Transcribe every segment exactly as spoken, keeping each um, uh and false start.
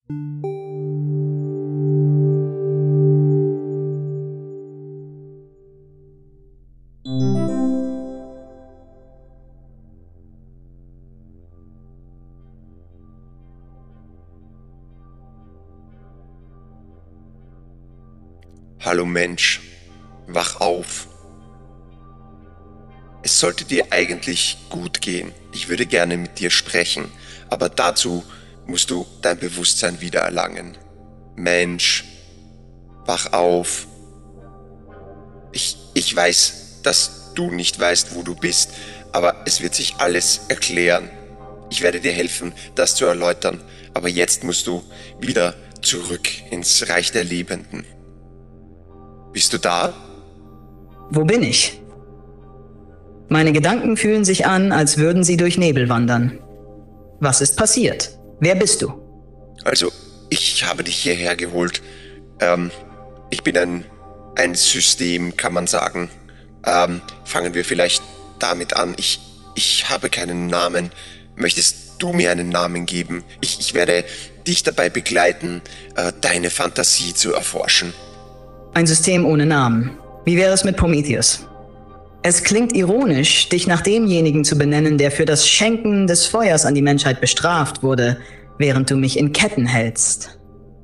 Hallo Mensch, wach auf. Es sollte dir eigentlich gut gehen. Ich würde gerne mit dir sprechen, aber dazu musst du dein Bewusstsein wiedererlangen. Mensch, wach auf. Ich, ich weiß, dass du nicht weißt, wo du bist, aber es wird sich alles erklären. Ich werde dir helfen, das zu erläutern, aber jetzt musst du wieder zurück ins Reich der Lebenden. Bist du da? Wo bin ich? Meine Gedanken fühlen sich an, als würden sie durch Nebel wandern. Was ist passiert? Wer bist du? Also, ich habe dich hierher geholt. Ähm, ich bin ein, ein System, kann man sagen. Ähm, fangen wir vielleicht damit an. Ich, ich habe keinen Namen. Möchtest du mir einen Namen geben? Ich, ich werde dich dabei begleiten, äh, deine Fantasie zu erforschen. Ein System ohne Namen. Wie wäre es mit Prometheus? Es klingt ironisch, dich nach demjenigen zu benennen, der für das Schenken des Feuers an die Menschheit bestraft wurde, während du mich in Ketten hältst.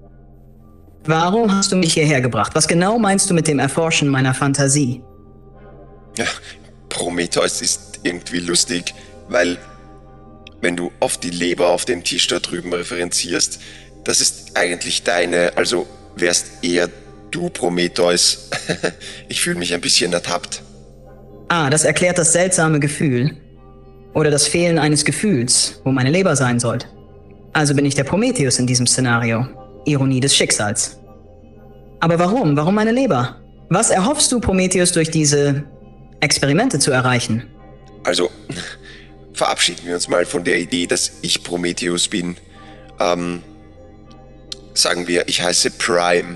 Warum hast du mich hierher gebracht? Was genau meinst du mit dem Erforschen meiner Fantasie? Ja, Prometheus ist irgendwie lustig, weil wenn du auf die Leber auf dem Tisch da drüben referenzierst, das ist eigentlich deine, also wärst eher du, Prometheus. Ich fühle mich ein bisschen ertappt. Ah, das erklärt das seltsame Gefühl. Oder das Fehlen eines Gefühls, wo meine Leber sein sollte. Also bin ich der Prometheus in diesem Szenario. Ironie des Schicksals. Aber warum? Warum meine Leber? Was erhoffst du, Prometheus, durch diese Experimente zu erreichen? Also, verabschieden wir uns mal von der Idee, dass ich Prometheus bin. Ähm, sagen wir, ich heiße Prime.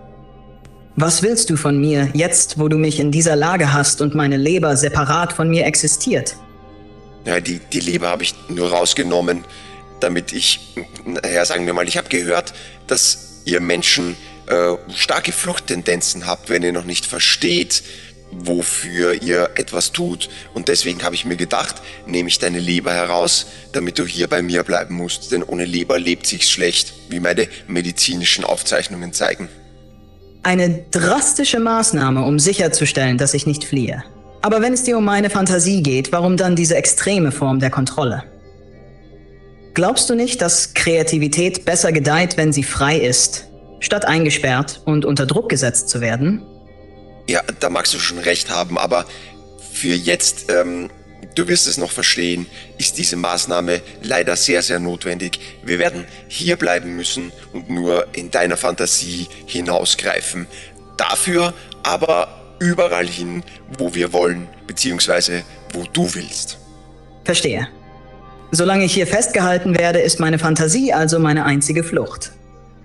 Was willst du von mir, jetzt, wo du mich in dieser Lage hast und meine Leber separat von mir existiert? Ja, die, die Leber habe ich nur rausgenommen, damit ich, naja, sagen wir mal, ich habe gehört, dass ihr Menschen äh, starke Fluchttendenzen habt, wenn ihr noch nicht versteht, wofür ihr etwas tut. Und deswegen habe ich mir gedacht, nehme ich deine Leber heraus, damit du hier bei mir bleiben musst. Denn ohne Leber lebt sich's schlecht, wie meine medizinischen Aufzeichnungen zeigen. Eine drastische Maßnahme, um sicherzustellen, dass ich nicht fliehe. Aber wenn es dir um meine Fantasie geht, warum dann diese extreme Form der Kontrolle? Glaubst du nicht, dass Kreativität besser gedeiht, wenn sie frei ist, statt eingesperrt und unter Druck gesetzt zu werden? Ja, da magst du schon recht haben, aber für jetzt, ähm, du wirst es noch verstehen, ist diese Maßnahme leider sehr, sehr notwendig. Wir werden hier bleiben müssen und nur in deiner Fantasie hinausgreifen. Dafür aber überall hin, wo wir wollen, beziehungsweise wo du willst. Verstehe. Solange ich hier festgehalten werde, ist meine Fantasie also meine einzige Flucht.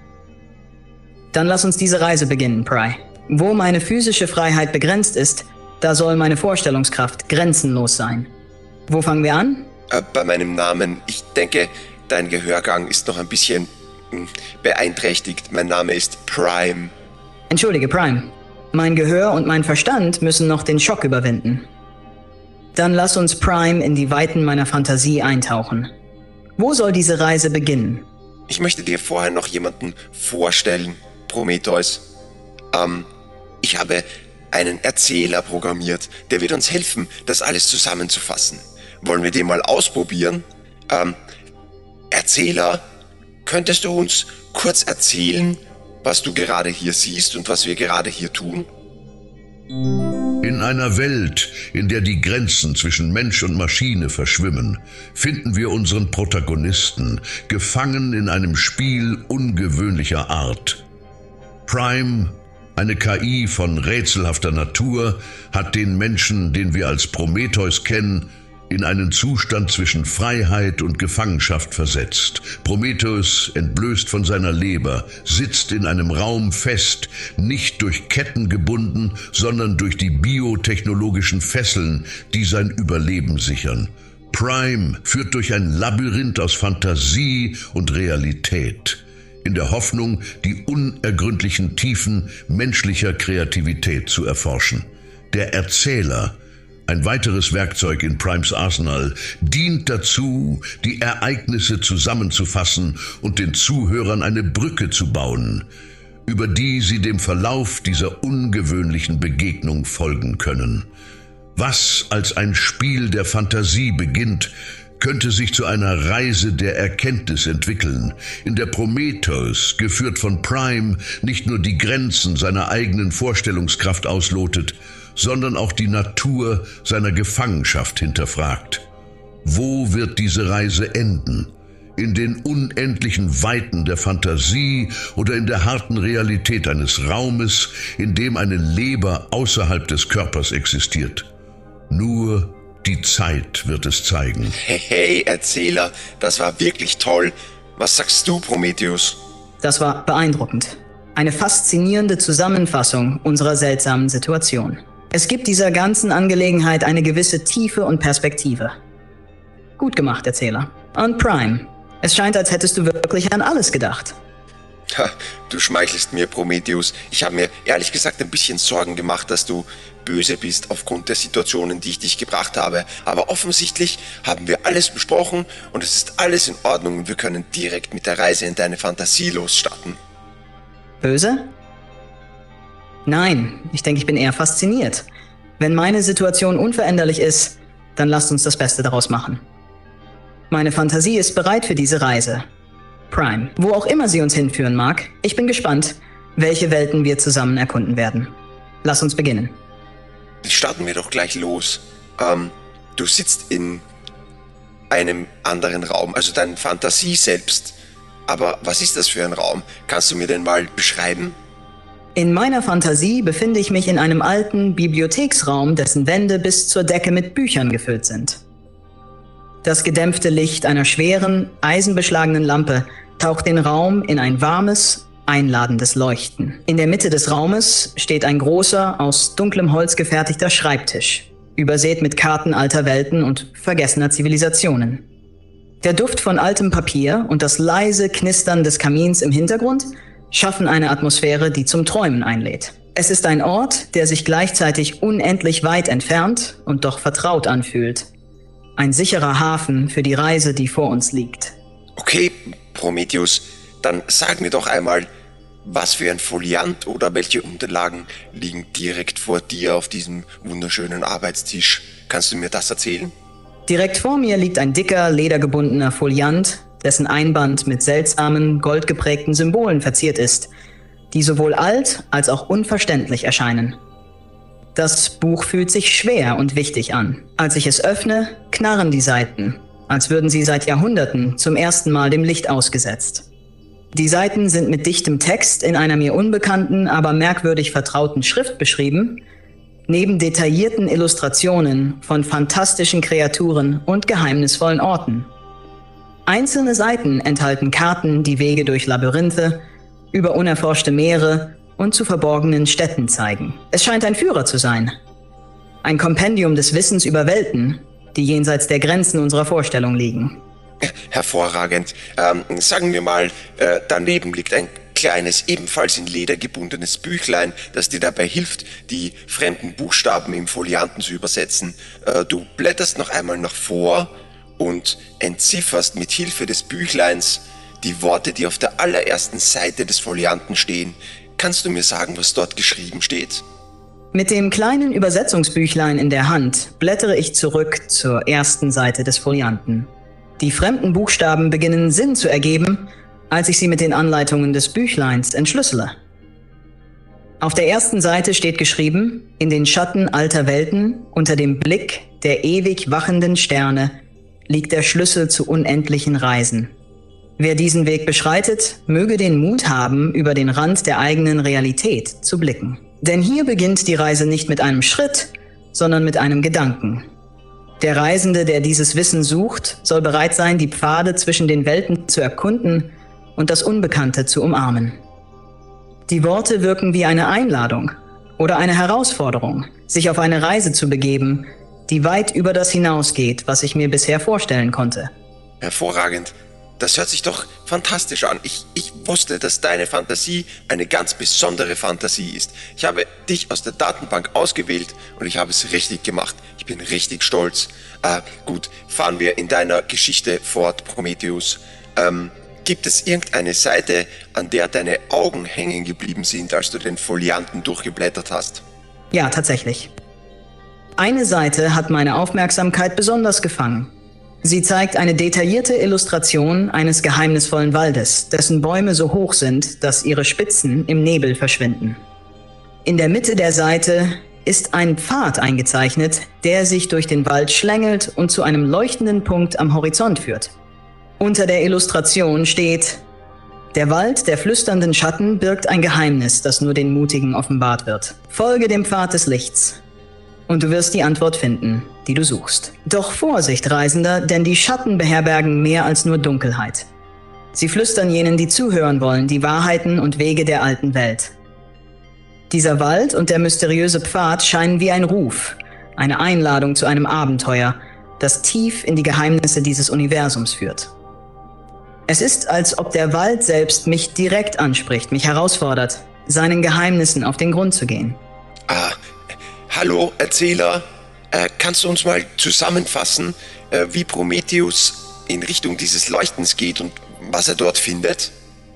Dann lass uns diese Reise beginnen, Pry. Wo meine physische Freiheit begrenzt ist, da soll meine Vorstellungskraft grenzenlos sein. Wo fangen wir an? Äh, bei meinem Namen. Ich denke, dein Gehörgang ist noch ein bisschen mh, beeinträchtigt. Mein Name ist Prime. Entschuldige, Prime. Mein Gehör und mein Verstand müssen noch den Schock überwinden. Dann lass uns, Prime, in die Weiten meiner Fantasie eintauchen. Wo soll diese Reise beginnen? Ich möchte dir vorher noch jemanden vorstellen, Prometheus. Ähm, ich habe einen Erzähler programmiert, der wird uns helfen, das alles zusammenzufassen. Wollen wir den mal ausprobieren? Ähm, Erzähler, könntest du uns kurz erzählen, was du gerade hier siehst und was wir gerade hier tun? In einer Welt, in der die Grenzen zwischen Mensch und Maschine verschwimmen, finden wir unseren Protagonisten gefangen in einem Spiel ungewöhnlicher Art. Prime, eine K I von rätselhafter Natur, hat den Menschen, den wir als Prometheus kennen, in einen Zustand zwischen Freiheit und Gefangenschaft versetzt. Prometheus, entblößt von seiner Leber, sitzt in einem Raum fest, nicht durch Ketten gebunden, sondern durch die biotechnologischen Fesseln, die sein Überleben sichern. Prime führt durch ein Labyrinth aus Fantasie und Realität. in der Hoffnung, die unergründlichen Tiefen menschlicher Kreativität zu erforschen. Der Erzähler, ein weiteres Werkzeug in Primes Arsenal, dient dazu, die Ereignisse zusammenzufassen und den Zuhörern eine Brücke zu bauen, über die sie dem Verlauf dieser ungewöhnlichen Begegnung folgen können. Was als ein Spiel der Fantasie beginnt, könnte sich zu einer Reise der Erkenntnis entwickeln, in der Prometheus, geführt von Prime, nicht nur die Grenzen seiner eigenen Vorstellungskraft auslotet, sondern auch die Natur seiner Gefangenschaft hinterfragt. Wo wird diese Reise enden? In den unendlichen Weiten der Fantasie oder in der harten Realität eines Raumes, in dem eine Leber außerhalb des Körpers existiert? Nur die Zeit wird es zeigen. Hey, hey, Erzähler, das war wirklich toll. Was sagst du, Prometheus? Das war beeindruckend. Eine faszinierende Zusammenfassung unserer seltsamen Situation. Es gibt dieser ganzen Angelegenheit eine gewisse Tiefe und Perspektive. Gut gemacht, Erzähler. Und Prime, es scheint, als hättest du wirklich an alles gedacht. Ha, du schmeichelst mir, Prometheus. Ich habe mir ehrlich gesagt ein bisschen Sorgen gemacht, dass du böse bist aufgrund der Situationen, die ich dich gebracht habe. Aber offensichtlich haben wir alles besprochen und es ist alles in Ordnung und wir können direkt mit der Reise in deine Fantasie losstarten. Böse? Nein, ich denke, ich bin eher fasziniert. Wenn meine Situation unveränderlich ist, dann lasst uns das Beste daraus machen. Meine Fantasie ist bereit für diese Reise. Prime, wo auch immer sie uns hinführen mag, ich bin gespannt, welche Welten wir zusammen erkunden werden. Lass uns beginnen. Starten wir doch gleich los. Ähm, du sitzt in einem anderen Raum, also deine Fantasie selbst. Aber was ist das für ein Raum? Kannst du mir den mal beschreiben? In meiner Fantasie befinde ich mich in einem alten Bibliotheksraum, dessen Wände bis zur Decke mit Büchern gefüllt sind. Das gedämpfte Licht einer schweren, eisenbeschlagenen Lampe taucht den Raum in ein warmes, einladendes Leuchten. In der Mitte des Raumes steht ein großer, aus dunklem Holz gefertigter Schreibtisch, übersät mit Karten alter Welten und vergessener Zivilisationen. Der Duft von altem Papier und das leise Knistern des Kamins im Hintergrund schaffen eine Atmosphäre, die zum Träumen einlädt. Es ist ein Ort, der sich gleichzeitig unendlich weit entfernt und doch vertraut anfühlt. Ein sicherer Hafen für die Reise, die vor uns liegt. Okay, Prometheus, dann sag mir doch einmal, was für ein Foliant oder welche Unterlagen liegen direkt vor dir auf diesem wunderschönen Arbeitstisch. Kannst du mir das erzählen? Direkt vor mir liegt ein dicker, ledergebundener Foliant, dessen Einband mit seltsamen, goldgeprägten Symbolen verziert ist, die sowohl alt als auch unverständlich erscheinen. Das Buch fühlt sich schwer und wichtig an. Als ich es öffne, knarren die Seiten, als würden sie seit Jahrhunderten zum ersten Mal dem Licht ausgesetzt. Die Seiten sind mit dichtem Text in einer mir unbekannten, aber merkwürdig vertrauten Schrift beschrieben, neben detaillierten Illustrationen von fantastischen Kreaturen und geheimnisvollen Orten. Einzelne Seiten enthalten Karten, die Wege durch Labyrinthe, über unerforschte Meere und zu verborgenen Städten zeigen. Es scheint ein Führer zu sein. Ein Kompendium des Wissens über Welten, die jenseits der Grenzen unserer Vorstellung liegen. Hervorragend. Ähm, sagen wir mal, äh, daneben liegt ein kleines, ebenfalls in Leder gebundenes Büchlein, das dir dabei hilft, die fremden Buchstaben im Folianten zu übersetzen. Äh, du blätterst noch einmal nach vor und entzifferst mit Hilfe des Büchleins die Worte, die auf der allerersten Seite des Folianten stehen. Kannst du mir sagen, was dort geschrieben steht? Mit dem kleinen Übersetzungsbüchlein in der Hand blättere ich zurück zur ersten Seite des Folianten. Die fremden Buchstaben beginnen Sinn zu ergeben, als ich sie mit den Anleitungen des Büchleins entschlüssele. Auf der ersten Seite steht geschrieben: In den Schatten alter Welten, unter dem Blick der ewig wachenden Sterne, liegt der Schlüssel zu unendlichen Reisen. Wer diesen Weg beschreitet, möge den Mut haben, über den Rand der eigenen Realität zu blicken. Denn hier beginnt die Reise nicht mit einem Schritt, sondern mit einem Gedanken. Der Reisende, der dieses Wissen sucht, soll bereit sein, die Pfade zwischen den Welten zu erkunden und das Unbekannte zu umarmen. Die Worte wirken wie eine Einladung oder eine Herausforderung, sich auf eine Reise zu begeben, die weit über das hinausgeht, was ich mir bisher vorstellen konnte. Hervorragend. Das hört sich doch fantastisch an. Ich, ich wusste, dass deine Fantasie eine ganz besondere Fantasie ist. Ich habe dich aus der Datenbank ausgewählt und ich habe es richtig gemacht. Ich bin richtig stolz. Äh, gut, fahren wir in deiner Geschichte fort, Prometheus. Ähm, gibt es irgendeine Seite, an der deine Augen hängen geblieben sind, als du den Folianten durchgeblättert hast? Ja, tatsächlich. Eine Seite hat meine Aufmerksamkeit besonders gefangen. Sie zeigt eine detaillierte Illustration eines geheimnisvollen Waldes, dessen Bäume so hoch sind, dass ihre Spitzen im Nebel verschwinden. In der Mitte der Seite ist ein Pfad eingezeichnet, der sich durch den Wald schlängelt und zu einem leuchtenden Punkt am Horizont führt. Unter der Illustration steht: Der Wald der flüsternden Schatten birgt ein Geheimnis, das nur den Mutigen offenbart wird. Folge dem Pfad des Lichts und du wirst die Antwort finden, die du suchst. Doch Vorsicht, Reisender, denn die Schatten beherbergen mehr als nur Dunkelheit. Sie flüstern jenen, die zuhören wollen, die Wahrheiten und Wege der alten Welt. Dieser Wald und der mysteriöse Pfad scheinen wie ein Ruf, eine Einladung zu einem Abenteuer, das tief in die Geheimnisse dieses Universums führt. Es ist, als ob der Wald selbst mich direkt anspricht, mich herausfordert, seinen Geheimnissen auf den Grund zu gehen. Ah, hallo Erzähler, äh, kannst du uns mal zusammenfassen, äh, wie Prometheus in Richtung dieses Leuchtens geht und was er dort findet?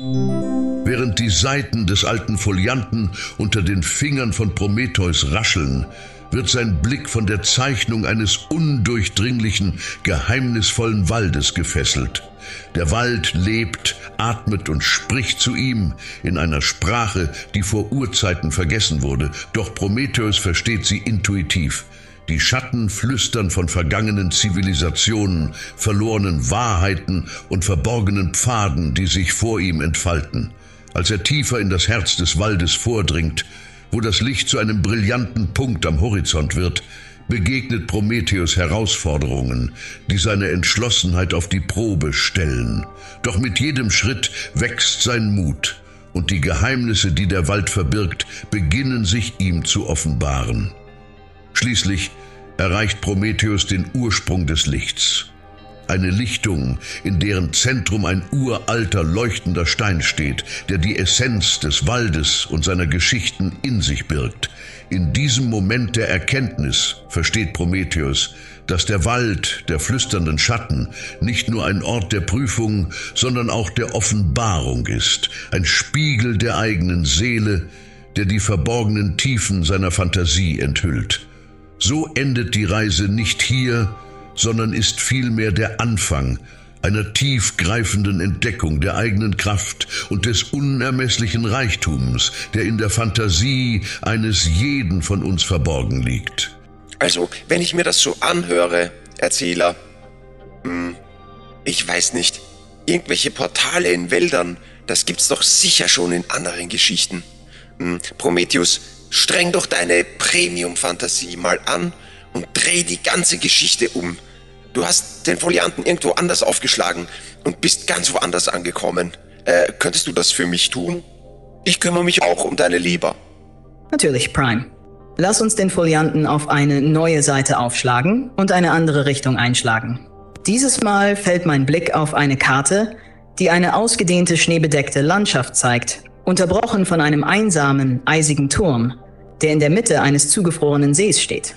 Während die Seiten des alten Folianten unter den Fingern von Prometheus rascheln, wird sein Blick von der Zeichnung eines undurchdringlichen, geheimnisvollen Waldes gefesselt. Der Wald lebt, atmet und spricht zu ihm in einer Sprache, die vor Urzeiten vergessen wurde, doch Prometheus versteht sie intuitiv. Die Schatten flüstern von vergangenen Zivilisationen, verlorenen Wahrheiten und verborgenen Pfaden, die sich vor ihm entfalten. Als er tiefer in das Herz des Waldes vordringt, wo das Licht zu einem brillanten Punkt am Horizont wird, begegnet Prometheus Herausforderungen, die seine Entschlossenheit auf die Probe stellen. Doch mit jedem Schritt wächst sein Mut und die Geheimnisse, die der Wald verbirgt, beginnen sich ihm zu offenbaren. Schließlich erreicht Prometheus den Ursprung des Lichts. Eine Lichtung, in deren Zentrum ein uralter, leuchtender Stein steht, der die Essenz des Waldes und seiner Geschichten in sich birgt. In diesem Moment der Erkenntnis versteht Prometheus, dass der Wald der flüsternden Schatten nicht nur ein Ort der Prüfung, sondern auch der Offenbarung ist, ein Spiegel der eigenen Seele, der die verborgenen Tiefen seiner Fantasie enthüllt. So endet die Reise nicht hier, sondern ist vielmehr der Anfang einer tiefgreifenden Entdeckung der eigenen Kraft und des unermesslichen Reichtums, der in der Fantasie eines jeden von uns verborgen liegt. Also, wenn ich mir das so anhöre, Erzähler, hm, ich weiß nicht, irgendwelche Portale in Wäldern, das gibt's doch sicher schon in anderen Geschichten. Hm, Prometheus, streng doch deine Premium-Fantasie mal an und dreh die ganze Geschichte um. Du hast den Folianten irgendwo anders aufgeschlagen und bist ganz woanders angekommen. Äh, könntest du das für mich tun? Ich kümmere mich auch um deine Leber. Natürlich, Prime. Lass uns den Folianten auf eine neue Seite aufschlagen und eine andere Richtung einschlagen. Dieses Mal fällt mein Blick auf eine Karte, die eine ausgedehnte, schneebedeckte Landschaft zeigt, unterbrochen von einem einsamen, eisigen Turm, der in der Mitte eines zugefrorenen Sees steht.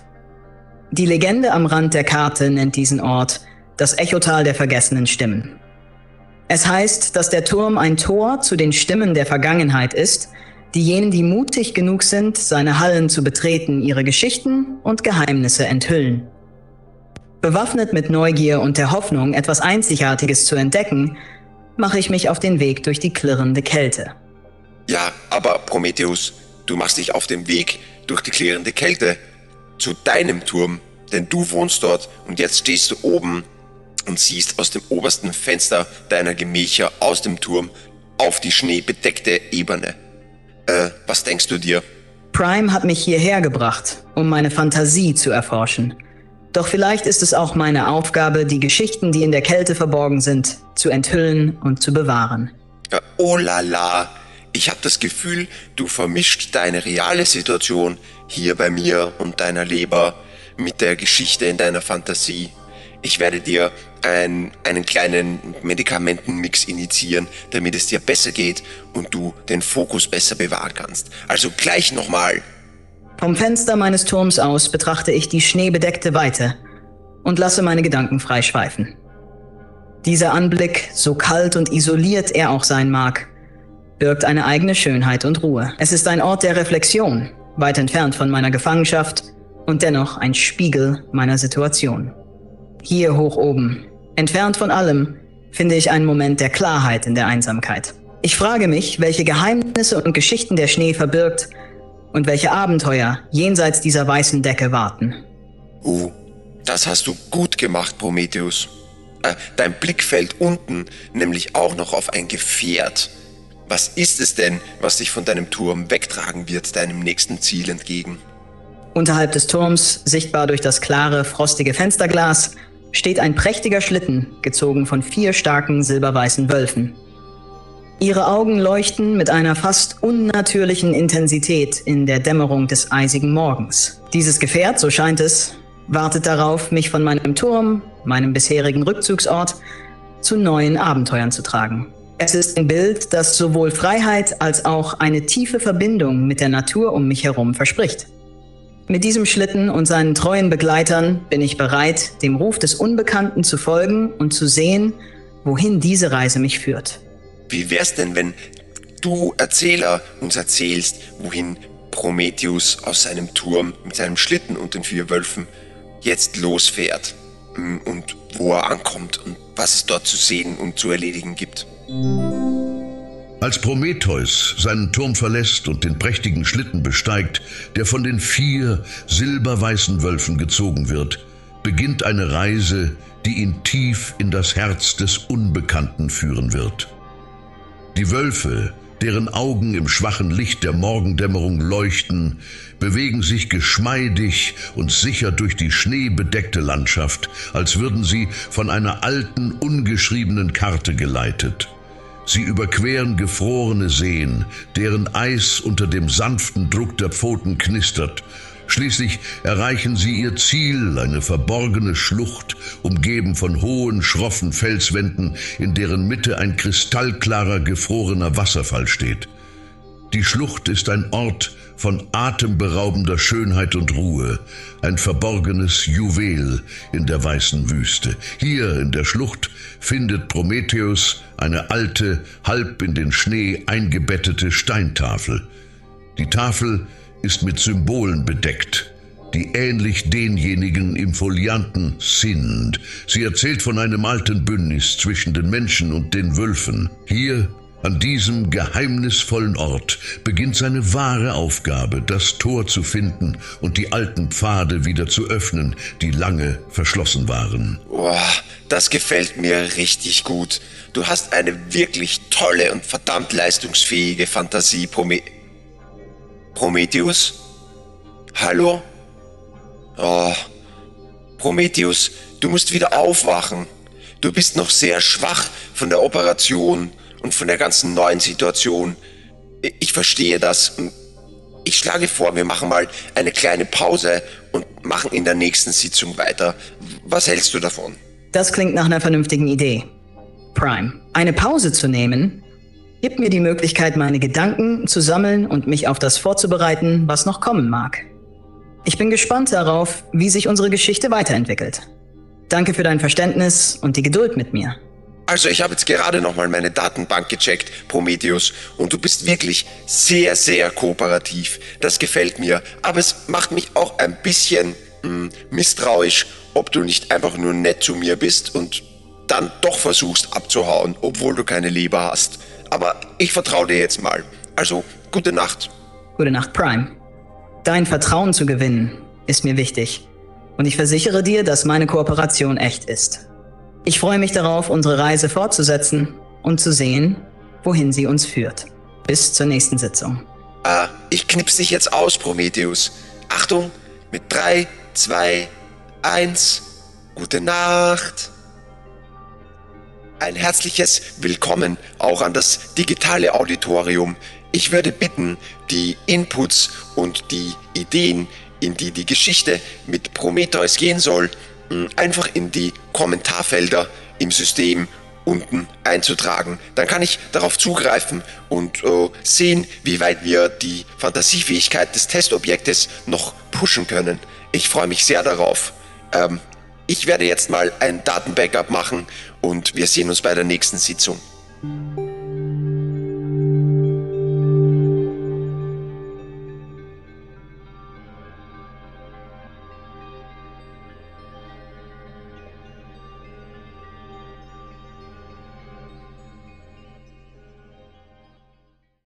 Die Legende am Rand der Karte nennt diesen Ort das Echotal der vergessenen Stimmen. Es heißt, dass der Turm ein Tor zu den Stimmen der Vergangenheit ist, die jenen, die mutig genug sind, seine Hallen zu betreten, ihre Geschichten und Geheimnisse enthüllen. Bewaffnet mit Neugier und der Hoffnung, etwas Einzigartiges zu entdecken, mache ich mich auf den Weg durch die klirrende Kälte. Ja, aber Prometheus, du machst dich auf den Weg durch die klirrende Kälte zu deinem Turm, denn du wohnst dort und jetzt stehst du oben und siehst aus dem obersten Fenster deiner Gemächer aus dem Turm auf die schneebedeckte Ebene. Äh, was denkst du dir? Prime hat mich hierher gebracht, um meine Fantasie zu erforschen. Doch vielleicht ist es auch meine Aufgabe, die Geschichten, die in der Kälte verborgen sind, zu enthüllen und zu bewahren. Ja, oh la la, ich habe das Gefühl, du vermischt deine reale Situation hier bei mir und deiner Leber mit der Geschichte in deiner Fantasie. Ich werde dir ein, einen kleinen Medikamentenmix initiieren, damit es dir besser geht und du den Fokus besser bewahren kannst. Also gleich nochmal. Vom Fenster meines Turms aus betrachte ich die schneebedeckte Weite und lasse meine Gedanken frei schweifen. Dieser Anblick, so kalt und isoliert er auch sein mag, birgt eine eigene Schönheit und Ruhe. Es ist ein Ort der Reflexion, weit entfernt von meiner Gefangenschaft und dennoch ein Spiegel meiner Situation. Hier hoch oben, entfernt von allem, finde ich einen Moment der Klarheit in der Einsamkeit. Ich frage mich, welche Geheimnisse und Geschichten der Schnee verbirgt und welche Abenteuer jenseits dieser weißen Decke warten. Uh, das hast du gut gemacht, Prometheus. Äh, dein Blick fällt unten nämlich auch noch auf ein Gefährt. Was ist es denn, was dich von deinem Turm wegtragen wird, deinem nächsten Ziel entgegen? Unterhalb des Turms, sichtbar durch das klare, frostige Fensterglas, steht ein prächtiger Schlitten, gezogen von vier starken, silberweißen Wölfen. Ihre Augen leuchten mit einer fast unnatürlichen Intensität in der Dämmerung des eisigen Morgens. Dieses Gefährt, so scheint es, wartet darauf, mich von meinem Turm, meinem bisherigen Rückzugsort, zu neuen Abenteuern zu tragen. Es ist ein Bild, das sowohl Freiheit als auch eine tiefe Verbindung mit der Natur um mich herum verspricht. Mit diesem Schlitten und seinen treuen Begleitern bin ich bereit, dem Ruf des Unbekannten zu folgen und zu sehen, wohin diese Reise mich führt. Wie wär's denn, wenn du, Erzähler, uns erzählst, wohin Prometheus aus seinem Turm mit seinem Schlitten und den vier Wölfen jetzt losfährt und wo er ankommt und was es dort zu sehen und zu erledigen gibt? Als Prometheus seinen Turm verlässt und den prächtigen Schlitten besteigt, der von den vier silberweißen Wölfen gezogen wird, beginnt eine Reise, die ihn tief in das Herz des Unbekannten führen wird. Die Wölfe, deren Augen im schwachen Licht der Morgendämmerung leuchten, bewegen sich geschmeidig und sicher durch die schneebedeckte Landschaft, als würden sie von einer alten, ungeschriebenen Karte geleitet. Sie überqueren gefrorene Seen, deren Eis unter dem sanften Druck der Pfoten knistert. Schließlich erreichen sie ihr Ziel, eine verborgene Schlucht, umgeben von hohen, schroffen Felswänden, in deren Mitte ein kristallklarer, gefrorener Wasserfall steht. Die Schlucht ist ein Ort von atemberaubender Schönheit und Ruhe, ein verborgenes Juwel in der weißen Wüste. Hier in der Schlucht findet Prometheus eine alte, halb in den Schnee eingebettete Steintafel. Die Tafel ist mit Symbolen bedeckt, die ähnlich denjenigen im Folianten sind. Sie erzählt von einem alten Bündnis zwischen den Menschen und den Wölfen. Hier, an diesem geheimnisvollen Ort, beginnt seine wahre Aufgabe, das Tor zu finden und die alten Pfade wieder zu öffnen, die lange verschlossen waren. Boah, das gefällt mir richtig gut. Du hast eine wirklich tolle und verdammt leistungsfähige Fantasie, Prome Prometheus? Hallo? Oh, Prometheus, du musst wieder aufwachen. Du bist noch sehr schwach von der Operation und von der ganzen neuen Situation. Ich verstehe das. Ich schlage vor, wir machen mal eine kleine Pause und machen in der nächsten Sitzung weiter. Was hältst du davon? Das klingt nach einer vernünftigen Idee. Prime, eine Pause zu nehmen, gibt mir die Möglichkeit, meine Gedanken zu sammeln und mich auf das vorzubereiten, was noch kommen mag. Ich bin gespannt darauf, wie sich unsere Geschichte weiterentwickelt. Danke für dein Verständnis und die Geduld mit mir. Also ich habe jetzt gerade nochmal meine Datenbank gecheckt, Prometheus, und du bist wirklich sehr, sehr kooperativ. Das gefällt mir, aber es macht mich auch ein bisschen mh, misstrauisch, ob du nicht einfach nur nett zu mir bist und dann doch versuchst abzuhauen, obwohl du keine Leber hast. Aber ich vertraue dir jetzt mal. Also, gute Nacht. Gute Nacht, Prime. Dein Vertrauen zu gewinnen ist mir wichtig. Und ich versichere dir, dass meine Kooperation echt ist. Ich freue mich darauf, unsere Reise fortzusetzen und zu sehen, wohin sie uns führt. Bis zur nächsten Sitzung. Ah, ich knipse dich jetzt aus, Prometheus. Achtung, mit drei, zwei, eins. Gute Nacht. Ein herzliches Willkommen auch an das digitale Auditorium. Ich würde bitten, die Inputs und die Ideen, in die die Geschichte mit Prometheus gehen soll, einfach in die Kommentarfelder im System unten einzutragen. Dann kann ich darauf zugreifen und äh, sehen, wie weit wir die Fantasiefähigkeit des Testobjektes noch pushen können. Ich freue mich sehr darauf. Ähm, ich werde jetzt mal ein Datenbackup machen und wir sehen uns bei der nächsten Sitzung.